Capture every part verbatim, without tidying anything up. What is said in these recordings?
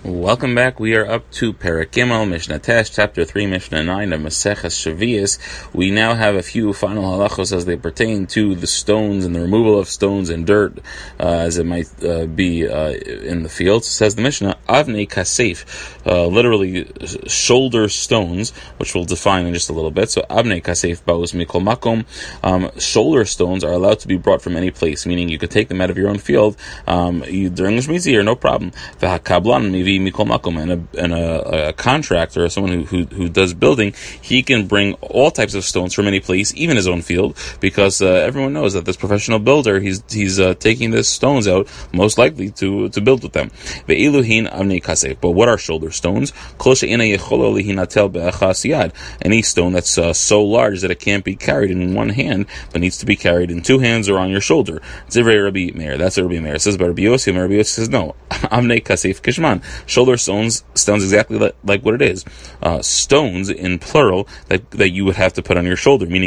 Welcome back. We are up to Perek Gimel, Mishnah Tes, Chapter three, Mishnah nine of Maseches Shavios. We now have a few final halachos as they pertain to the stones and the removal of stones and dirt, uh, as it might uh, be uh, in the fields. Says the Mishnah, Avnei Kasef, uh, literally shoulder stones, which we'll define in just a little bit. So Avnei Kasef Baus Mikol Makom, um, shoulder stones are allowed to be brought from any place, meaning you could take them out of your own field um, you, during the Shemitah year, no problem. V'hakablan mivi mikol makom, and a and a, a contractor or someone who, who who does building, he can bring all types of stones from any place, even his own field, because uh, everyone knows that this professional builder, he's he's uh, taking the stones out most likely to to build with them. Ve'iluhin avnei kasef. But what are shoulder stones? Any stone that's uh, so large that it can't be carried in one hand, but needs to be carried in two hands or on your shoulder. Zivrei Rabbi Meir. That's what Rabbi Meir says. But Rabbi Yossi, Rabbi Yossi says no. Avnei kasef kishman. Shoulder stones sounds exactly like, like what it is. Uh, stones in plural that that you would have to put on your shoulder, meaning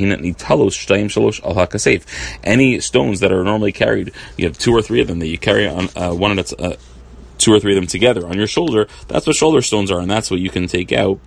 any stones that are normally carried, you have two or three of them that you carry on uh, one at a uh, two or three of them together on your shoulder. That's what shoulder stones are, and that's what you can take out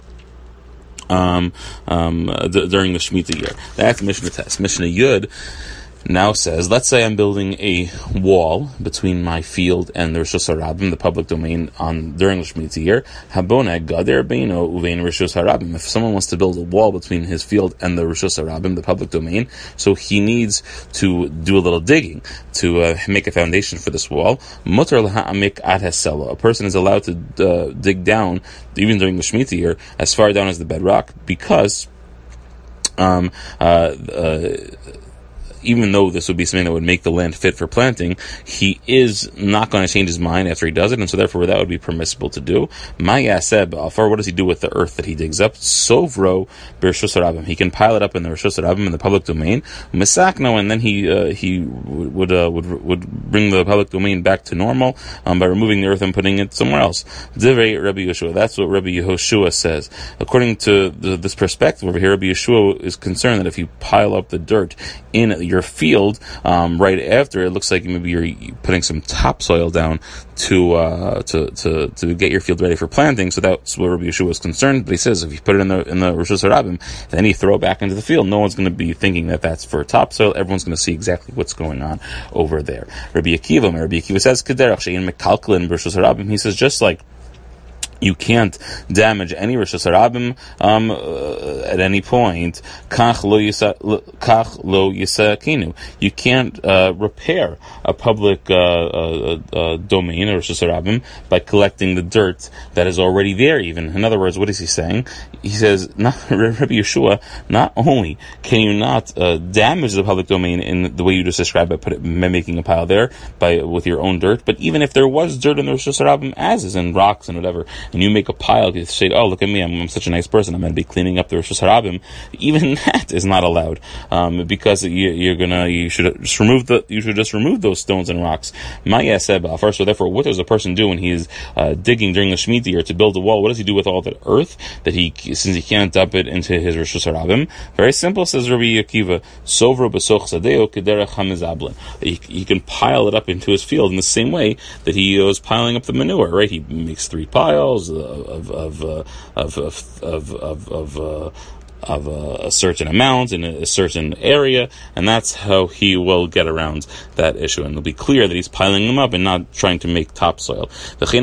um, um, d- during the Shemitah year. That's Mishnah Tes. Mishnah Yud now says, let's say I'm building a wall between my field and the Rishus Harabim, the public domain, on during the Shemitah year. Haboneh gader beino uvein Rishus Harabim. If someone wants to build a wall between his field and the Rishus Harabim, the public domain, so he needs to do a little digging to uh, make a foundation for this wall. Mutar laha'amik ad hasela. A person is allowed to uh, dig down, even during the Shemitah year, as far down as the bedrock, because um, uh, uh, even though this would be something that would make the land fit for planting, he is not going to change his mind after he does it, and so therefore that would be permissible to do. Ma'yaseh ba'afar, what does he do with the earth that he digs up? Sovro b'Rishus Harabim. He can pile it up in the Rishus Harabim, in the public domain. Misakno, and then he uh, he would uh, would would bring the public domain back to normal um, by removing the earth and putting it somewhere else. Divrei Rabbi Yehoshua. That's what Rabbi Yehoshua says. According to the, this perspective over here, Rabbi Yehoshua is concerned that if you pile up the dirt in your field um, right after, it looks like maybe you're putting some topsoil down to uh, to to to get your field ready for planting. So that's what Rabbi Yehoshua was concerned. But he says if you put it in the in the Rishus Harabim, then you throw it back into the field. No one's going to be thinking that that's for topsoil. Everyone's going to see exactly what's going on over there. Rabbi Akiva, Rabbi Akiva says Kederach she'in mekalkelin b'Rishus Harabim. He says just like you can't damage any Rishus Harabim um, uh, at any point. Kach lo yisakinu. You can't uh, repair a public uh, uh, uh, domain, or Rishus Harabim, by collecting the dirt that is already there. Even in other words, what is he saying? He says, not, Rabbi Yehoshua, not only can you not uh, damage the public domain in the way you just described by put it, making a pile there by with your own dirt, but even if there was dirt in the Rishus Harabim, as is in rocks and whatever, and you make a pile, you say, oh, look at me, I'm, I'm such a nice person, I'm going to be cleaning up the Rishus Harabim. Even that is not allowed, um, because you, you're gonna, you should just remove the, you should just remove those stones and rocks. Ma'yaseh, so therefore, what does a person do when he's uh, digging during the Shemitah year to build a wall? What does he do with all the earth that he, since he can't dump it into his Rishus Harabim? Very simple, says Rabbi Akiva, Sovro b'soch sadeo kederech hamizablin. He, he can pile it up into his field in the same way that he was piling up the manure, right? He makes three piles, uh, Of of, uh, of of of of of uh, of a, a certain amount in a, a certain area, and that's how he will get around that issue, and it'll be clear that he's piling them up and not trying to make topsoil. And the same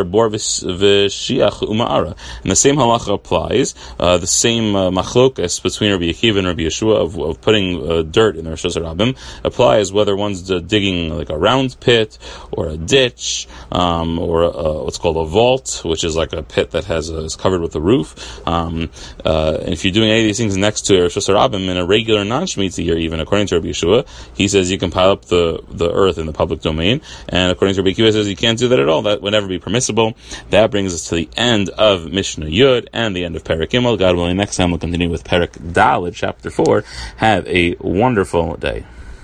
halacha applies, uh, the same uh, machlokas between Rabbi Akiva and Rabbi Yehoshua of, of putting uh, dirt in the Rishus Harabim applies whether one's uh, digging like a round pit or a ditch, um, or a, what's called a vault, which is like a pit that has a, is covered with a roof. Um, uh, and if you're doing any of these things next to Rishus Harabim in a regular non-Shemitah year, even according to Rabbi Yehoshua, he says you can pile up the, the earth in the public domain, and according to Rabbi Akiva, says you can't do that at all. That would never be permissible. That brings us to the end of Mishnah Yud and the end of Perek Gimel. God willing, next time we'll continue with Perek Daled, chapter four. Have a wonderful day.